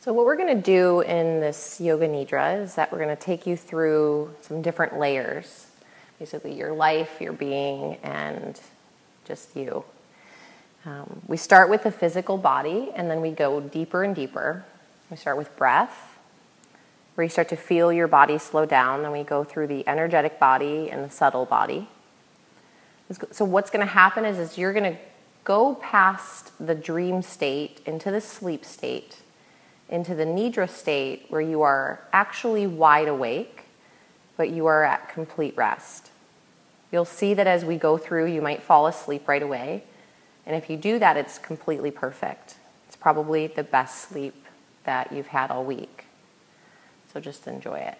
So what we're going to do in this Yoga Nidra is that we're going to take you through some different layers. Basically your life, your being, and just you. We start with the physical body, and then we go deeper and deeper. We start with breath, where you start to feel your body slow down. Then we go through the energetic body and the subtle body. So what's going to happen is you're going to go past the dream state into the sleep state, into the Nidra state where you are actually wide awake, but you are at complete rest. You'll see that as we go through, you might fall asleep right away. And if you do that, it's completely perfect. It's probably the best sleep that you've had all week. So just enjoy it.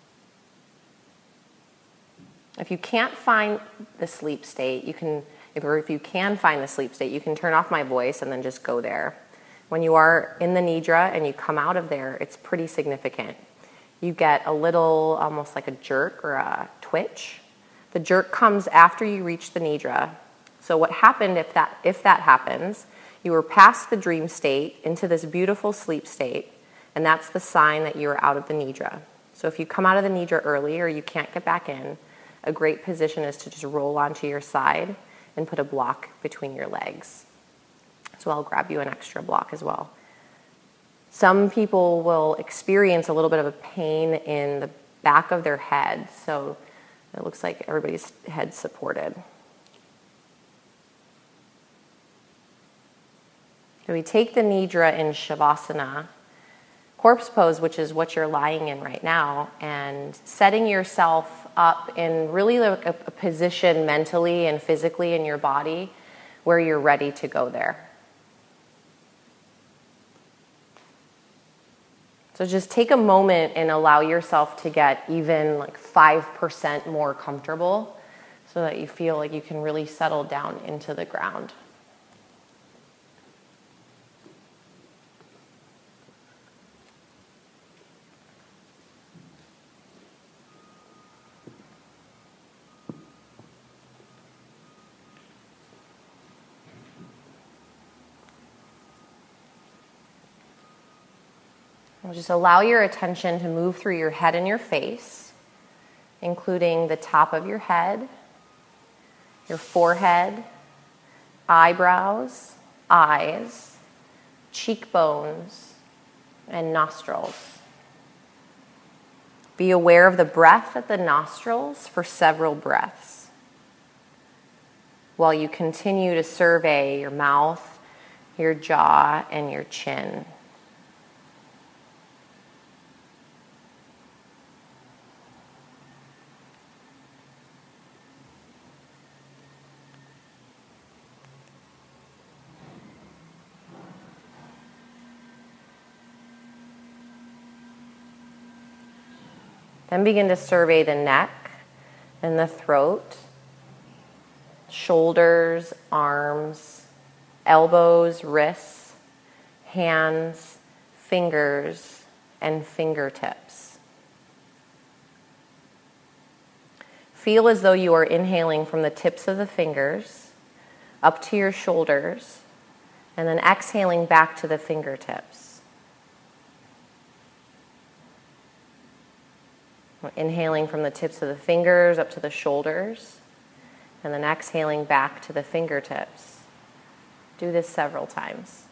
If you can't find the sleep state, if you can find the sleep state, you can turn off my voice and then just go there. When you are in the Nidra and you come out of there, it's pretty significant. You get a little, almost like a jerk or a twitch. The jerk comes after you reach the Nidra. So what happened if that happens, you were past the dream state into this beautiful sleep state, and that's the sign that you are out of the Nidra. So if you come out of the Nidra early or you can't get back in, a great position is to just roll onto your side and put a block between your legs. So I'll grab you an extra block as well. Some people will experience a little bit of a pain in the back of their head, so it looks like everybody's head supported. So we take the Nidra in Shavasana, corpse pose, which is what you're lying in right now, and setting yourself up in really like a position mentally and physically in your body where you're ready to go there. So just take a moment and allow yourself to get even like 5% more comfortable so that you feel like you can really settle down into the ground. Just allow your attention to move through your head and your face, including the top of your head, your forehead, eyebrows, eyes, cheekbones, and nostrils. Be aware of the breath at the nostrils for several breaths, while you continue to survey your mouth, your jaw, and your chin. Then begin to survey the neck and the throat, shoulders, arms, elbows, wrists, hands, fingers, and fingertips. Feel as though you are inhaling from the tips of the fingers up to your shoulders, and then exhaling back to the fingertips. Inhaling from the tips of the fingers up to the shoulders, and then exhaling back to the fingertips. Do this several times.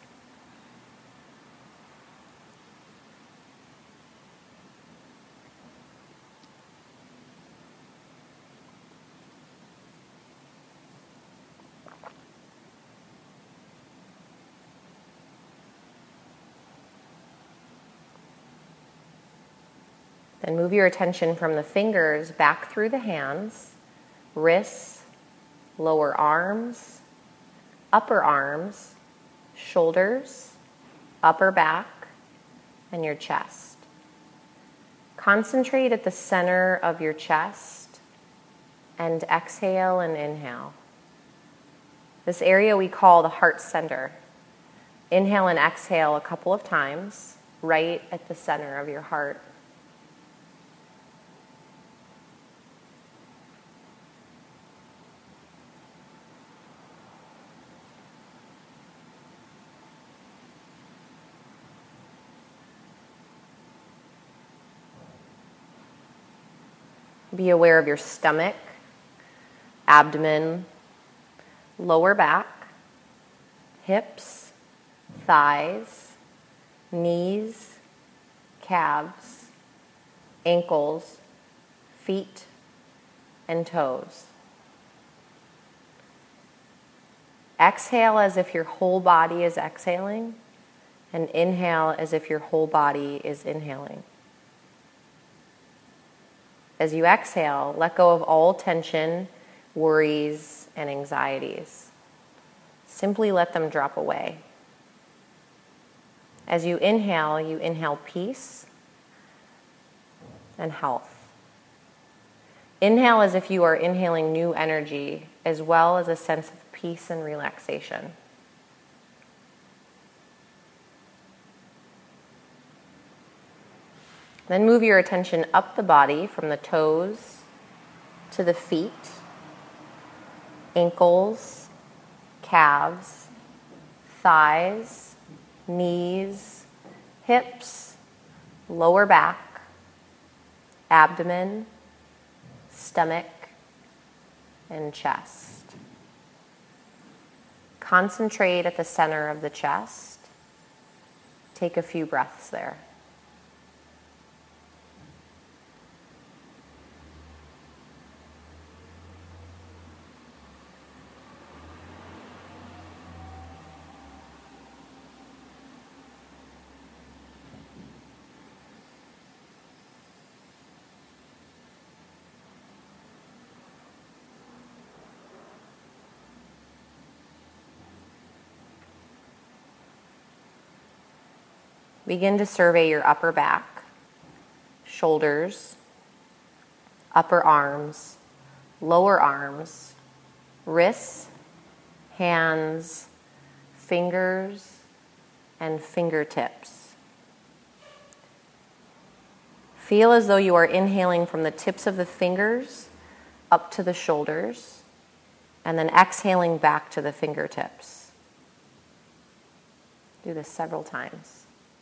Then move your attention from the fingers back through the hands, wrists, lower arms, upper arms, shoulders, upper back, and your chest. Concentrate at the center of your chest and exhale and inhale. This area we call the heart center. Inhale and exhale a couple of times right at the center of your heart. Be aware of your stomach, abdomen, lower back, hips, thighs, knees, calves, ankles, feet, and toes. Exhale as if your whole body is exhaling, and inhale as if your whole body is inhaling. As you exhale, let go of all tension, worries, and anxieties. Simply let them drop away. As you inhale peace and health. Inhale as if you are inhaling new energy, as well as a sense of peace and relaxation. Then move your attention up the body from the toes to the feet, ankles, calves, thighs, knees, hips, lower back, abdomen, stomach, and chest. Concentrate at the center of the chest. Take a few breaths there. Begin to survey your upper back, shoulders, upper arms, lower arms, wrists, hands, fingers, and fingertips. Feel as though you are inhaling from the tips of the fingers up to the shoulders, and then exhaling back to the fingertips. Do this several times.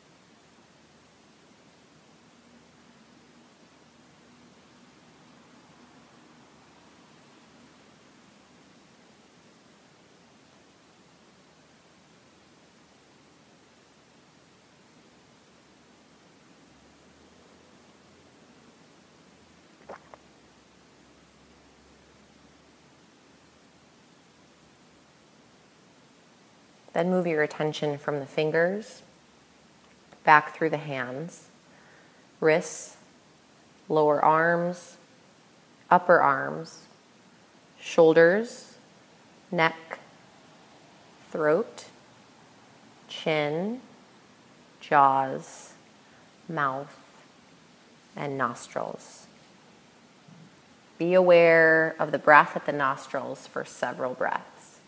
Then move your attention from the fingers back through the hands, wrists, lower arms, upper arms, shoulders, neck, throat, chin, jaws, mouth, and nostrils. Be aware of the breath at the nostrils for several breaths.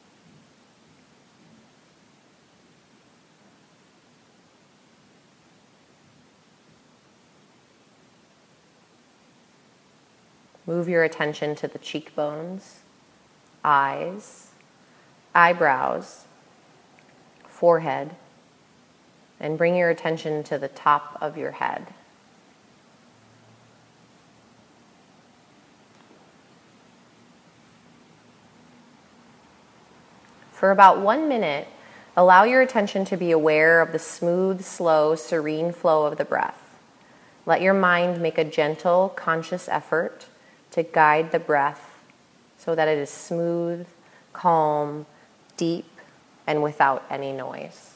Move your attention to the cheekbones, eyes, eyebrows, forehead, and bring your attention to the top of your head. For about 1 minute, allow your attention to be aware of the smooth, slow, serene flow of the breath. Let your mind make a gentle, conscious effort to guide the breath so that it is smooth, calm, deep, and without any noise.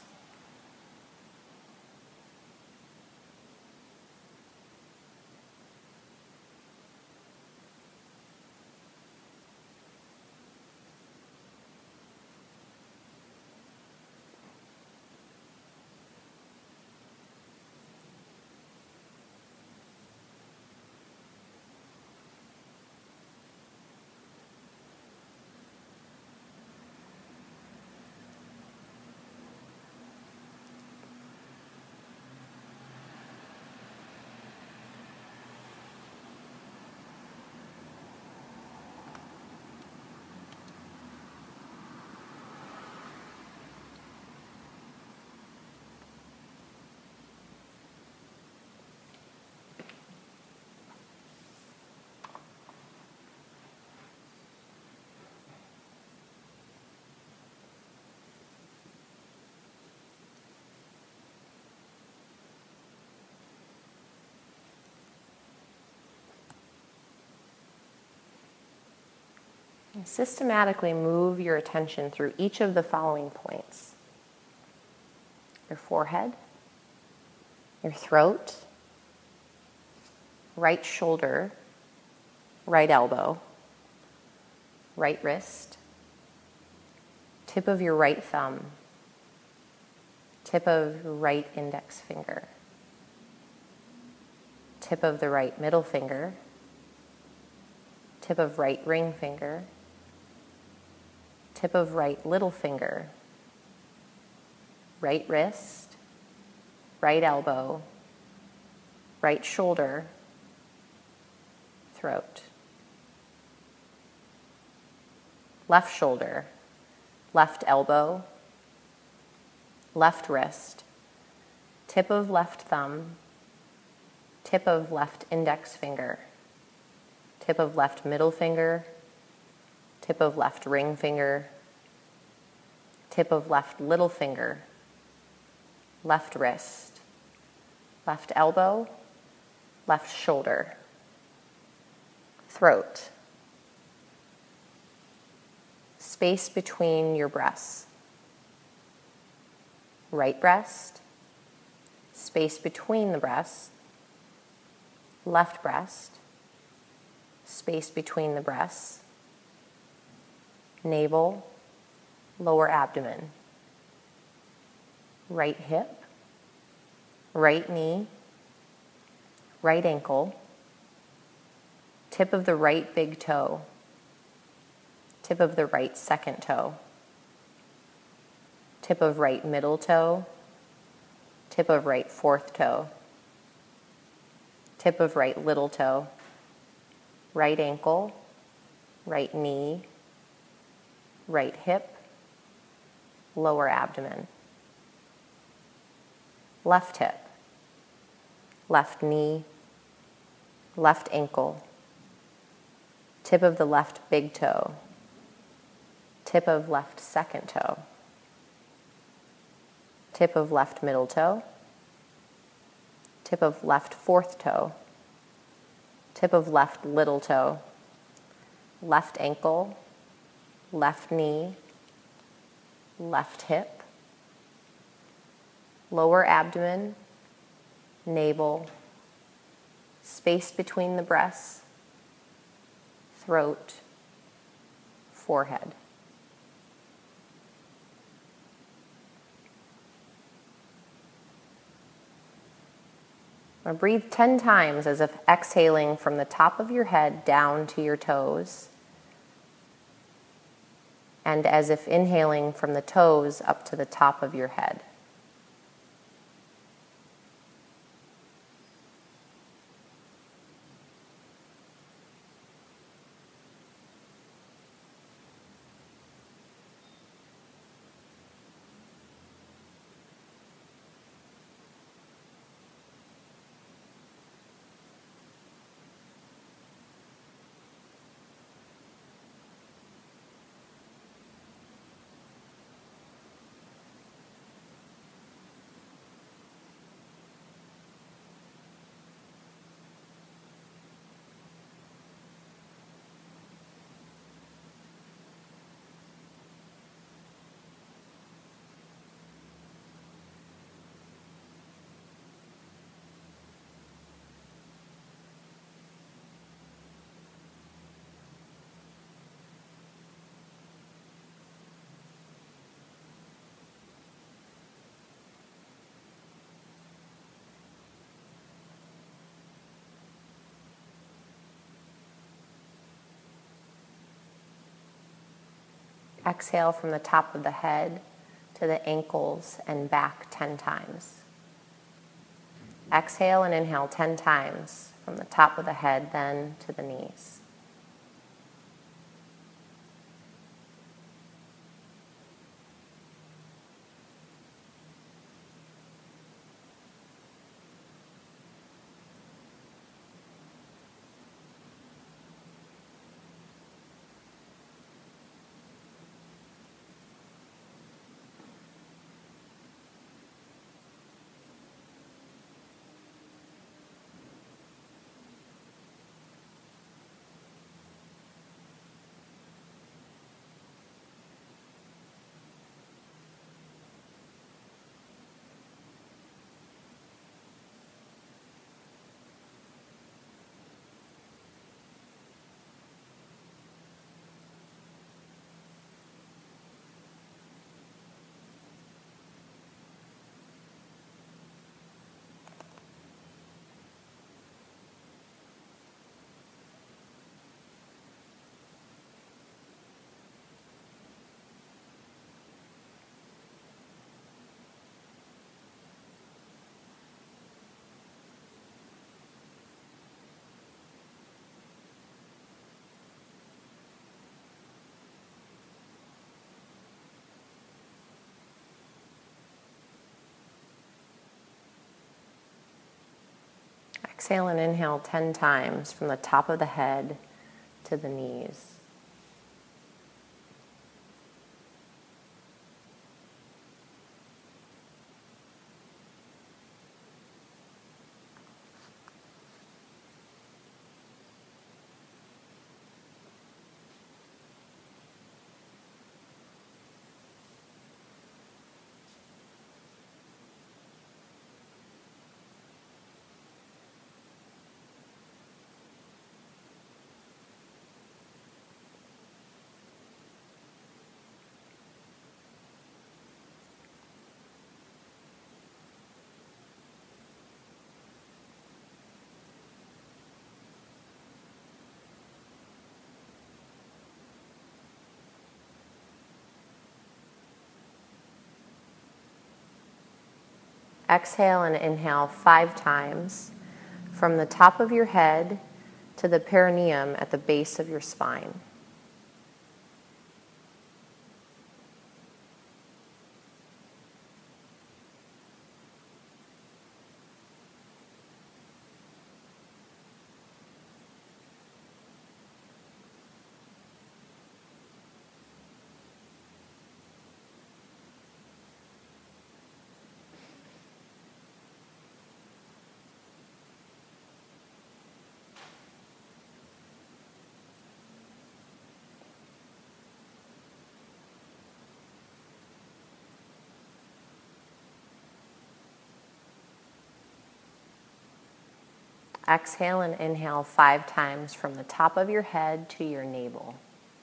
Systematically move your attention through each of the following points: your forehead, your throat, right shoulder, right elbow, right wrist, tip of your right thumb, tip of your right index finger, tip of the right middle finger, tip of right ring finger, tip of right little finger, right wrist, right elbow, right shoulder, throat, left shoulder, left elbow, left wrist, tip of left thumb, tip of left index finger, tip of left middle finger, tip of left ring finger, tip of left little finger, left wrist, left elbow, left shoulder, throat, space between your breasts, right breast, space between the breasts, left breast, space between the breasts, navel, lower abdomen, right hip, right knee, right ankle, tip of the right big toe, tip of the right second toe, tip of right middle toe, tip of right fourth toe, tip of right little toe, right ankle, right knee, right hip, lower abdomen, left hip, left knee, left ankle, tip of the left big toe, tip of left second toe, tip of left middle toe, tip of left fourth toe, tip of left little toe, left ankle, left knee, left hip, lower abdomen, navel, space between the breasts, throat, forehead. Now breathe 10 times as if exhaling from the top of your head down to your toes, and as if inhaling from the toes up to the top of your head. Exhale from the top of the head to the ankles and back 10 times. Exhale and inhale 10 times from the top of the head, then to the knees. Exhale and inhale 10 times from the top of the head to the knees. Exhale and inhale 5 times from the top of your head to the perineum at the base of your spine. Exhale and inhale 5 times from the top of your head to your navel.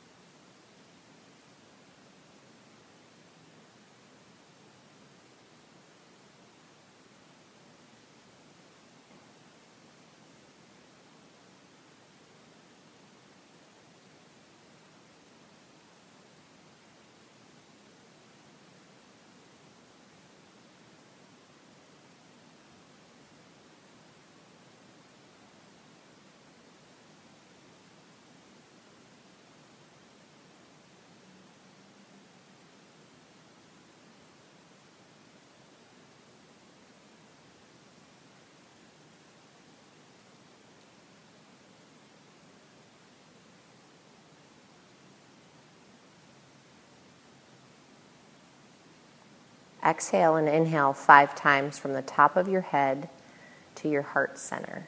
Exhale and inhale 5 times from the top of your head to your heart center.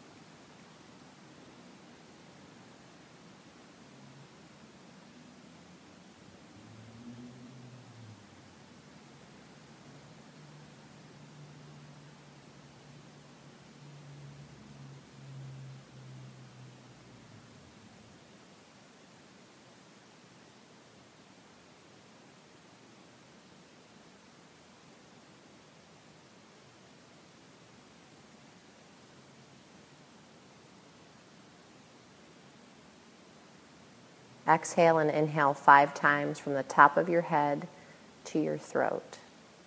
Exhale and inhale 5 times from the top of your head to your throat.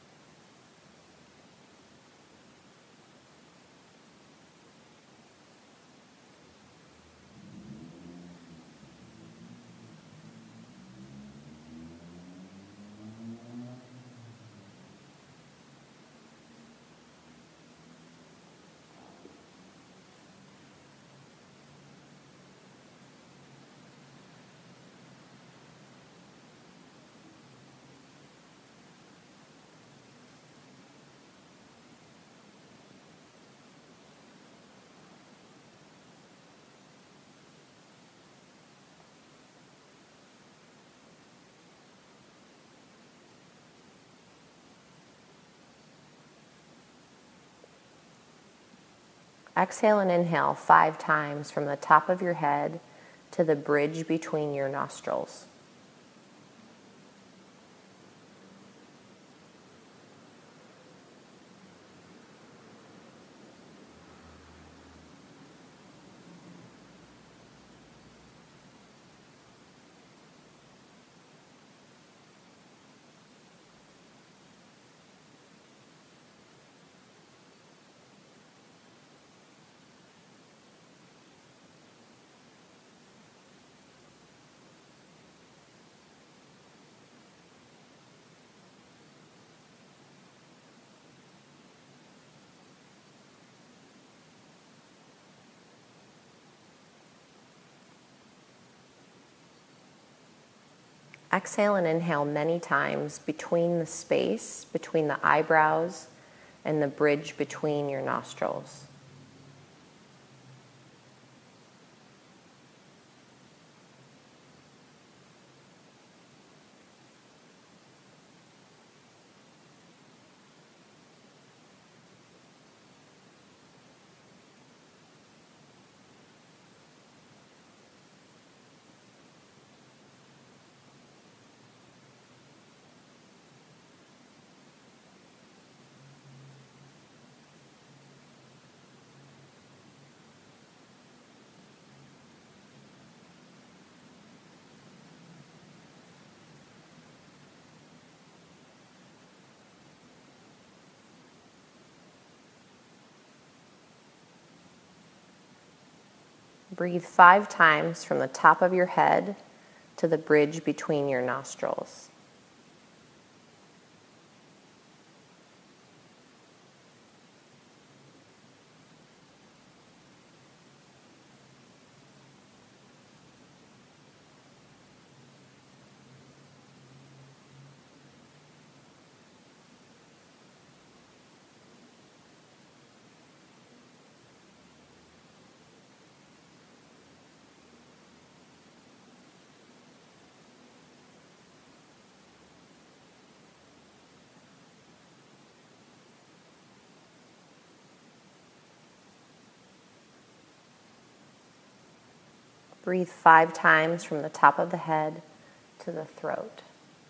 Exhale and inhale 5 times from the top of your head to the bridge between your nostrils. Exhale and inhale many times between the space between the eyebrows and the bridge between your nostrils. Breathe 5 times from the top of your head to the bridge between your nostrils. Breathe 5 times from the top of the head to the throat.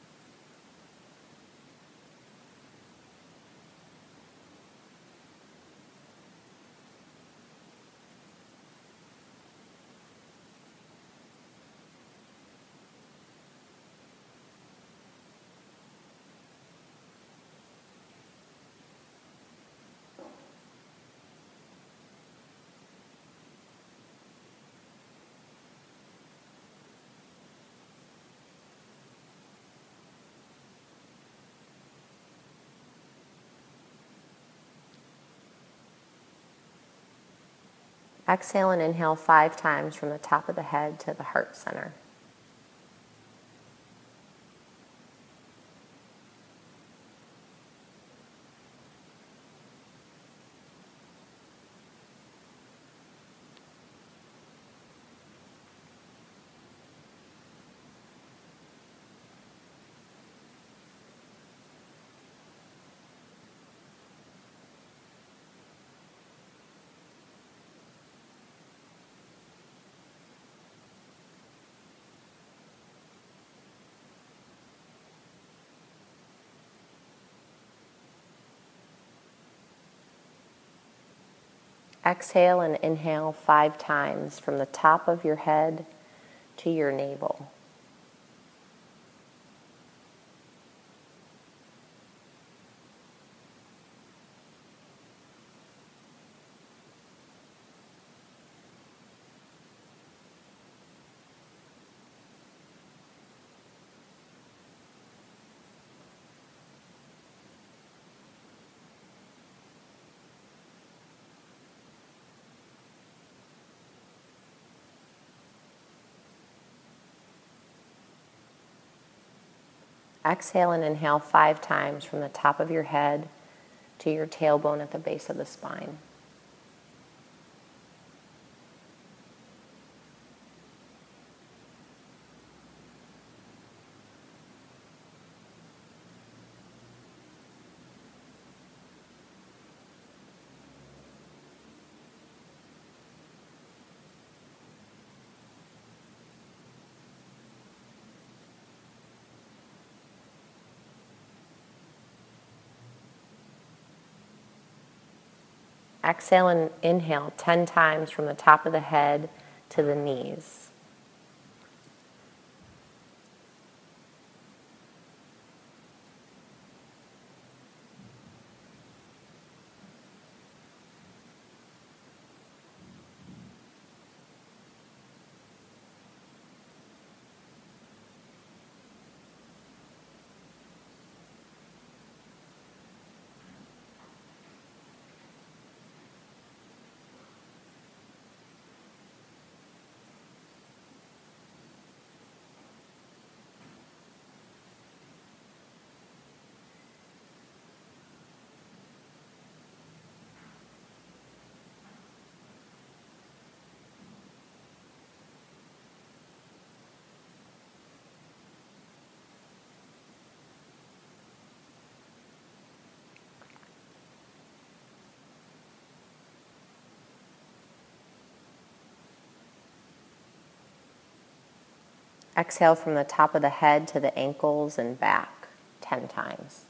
Exhale and inhale 5 times from the top of the head to the heart center. Exhale and inhale 5 times from the top of your head to your navel. Exhale and inhale 5 times from the top of your head to your tailbone at the base of the spine. Exhale and inhale 10 times from the top of the head to the knees. Exhale from the top of the head to the ankles and back 10 times.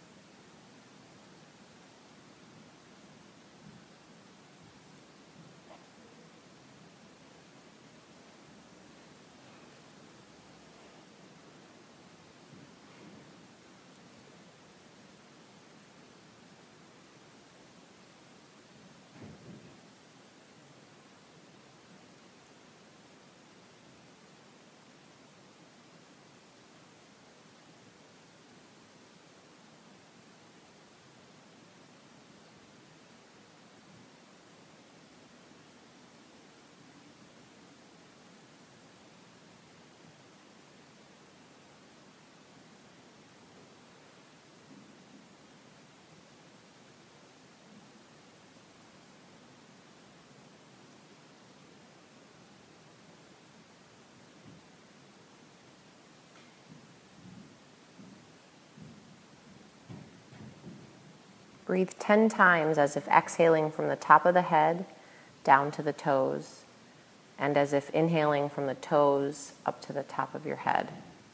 Breathe 10 times as if exhaling from the top of the head down to the toes, and as if inhaling from the toes up to the top of your head.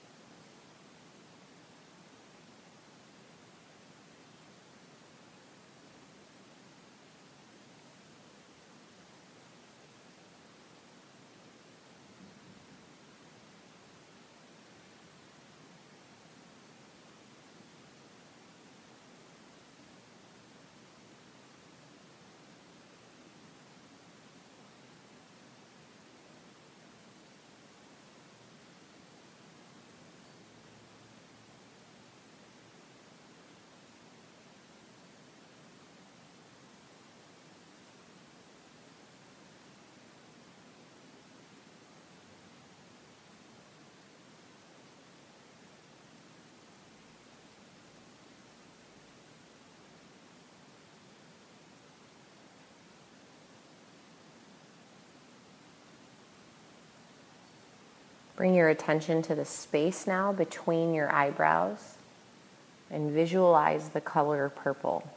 Bring your attention to the space now between your eyebrows and visualize the color purple.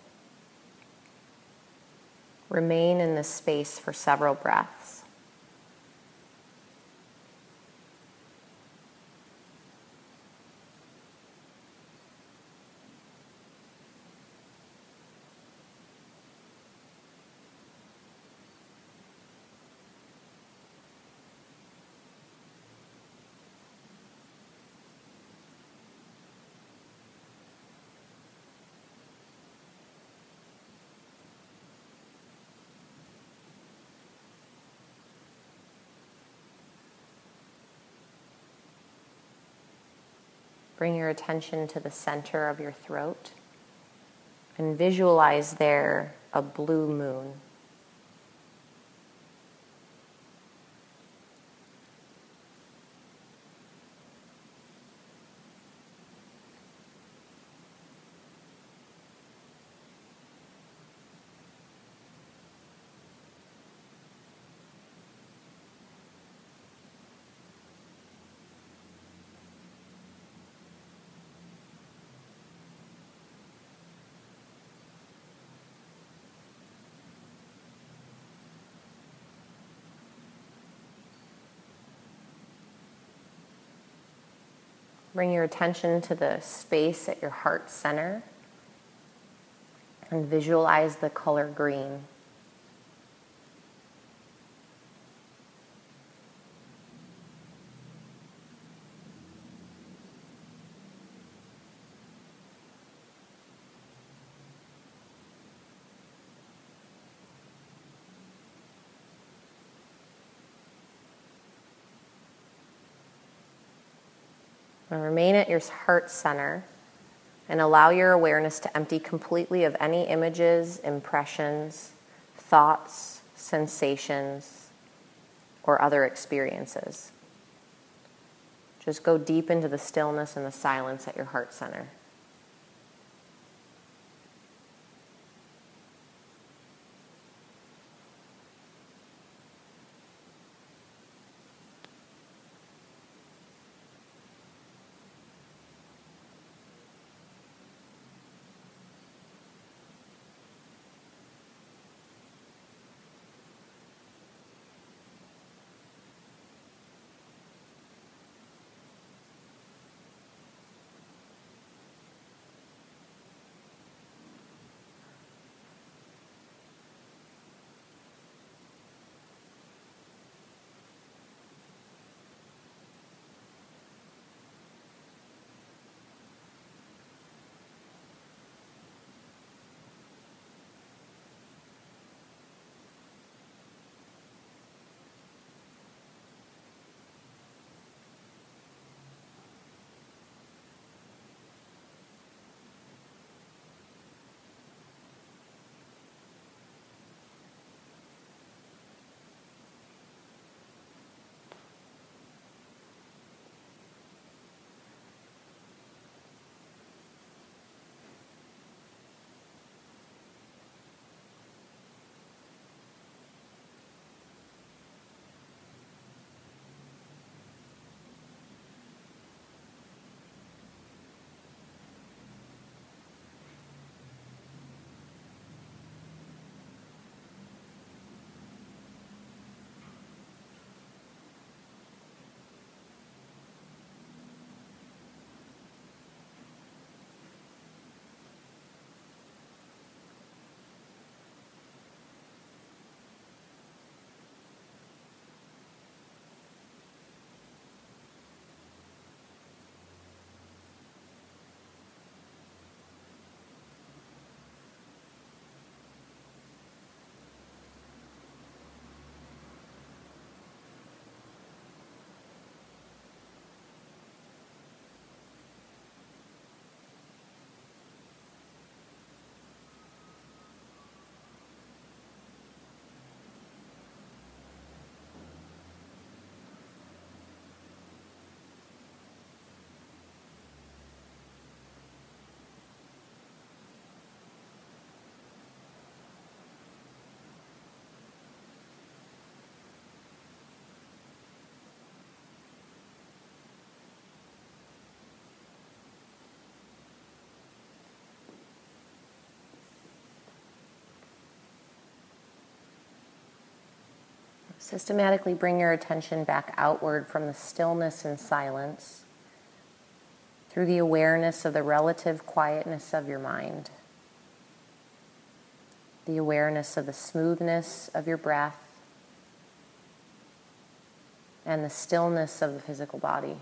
Remain in this space for several breaths. Bring your attention to the center of your throat and visualize there a blue moon. Bring your attention to the space at your heart center and visualize the color green. And remain at your heart center and allow your awareness to empty completely of any images, impressions, thoughts, sensations, or other experiences. Just go deep into the stillness and the silence at your heart center. Systematically bring your attention back outward from the stillness and silence through the awareness of the relative quietness of your mind, the awareness of the smoothness of your breath, and the stillness of the physical body.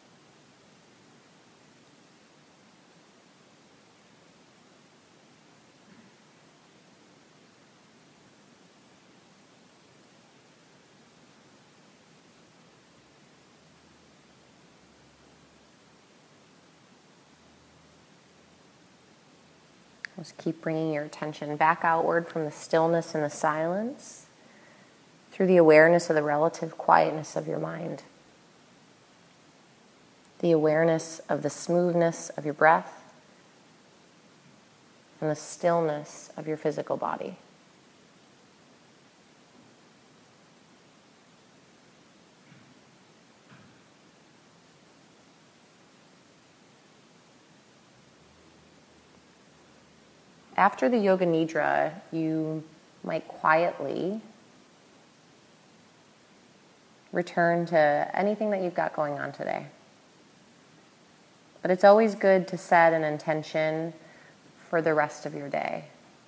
Just keep bringing your attention back outward from the stillness and the silence through the awareness of the relative quietness of your mind, the awareness of the smoothness of your breath, and the stillness of your physical body. After the Yoga Nidra, you might quietly return to anything that you've got going on today. But it's always good to set an intention for the rest of your day.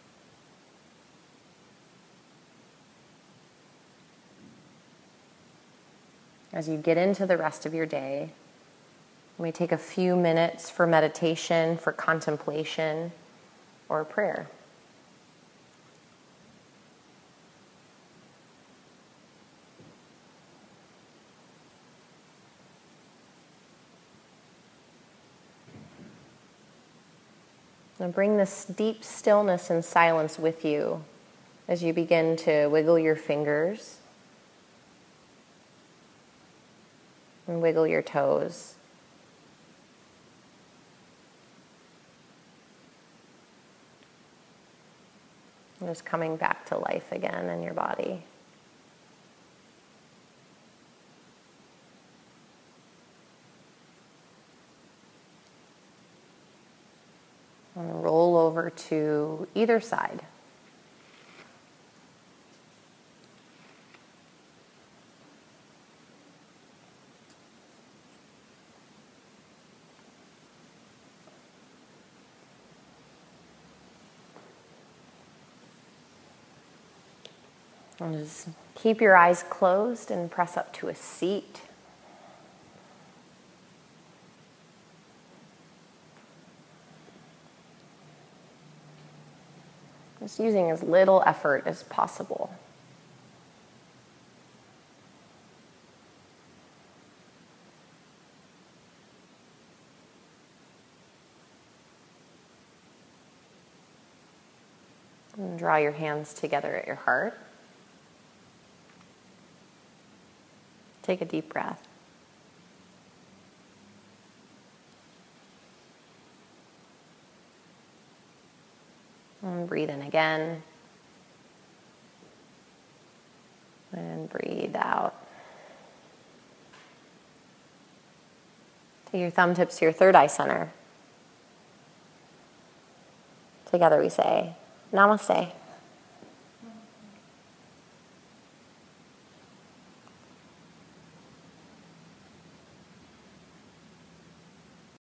As you get into the rest of your day, you may take a few minutes for meditation, for contemplation, or prayer. And bring this deep stillness and silence with you as you begin to wiggle your fingers and wiggle your toes. And just coming back to life again in your body. And roll over to either side. And just keep your eyes closed and press up to a seat. Just using as little effort as possible. And draw your hands together at your heart. Take a deep breath. And breathe in again. And breathe out. Take your thumb tips to your third eye center. Together we say, Namaste.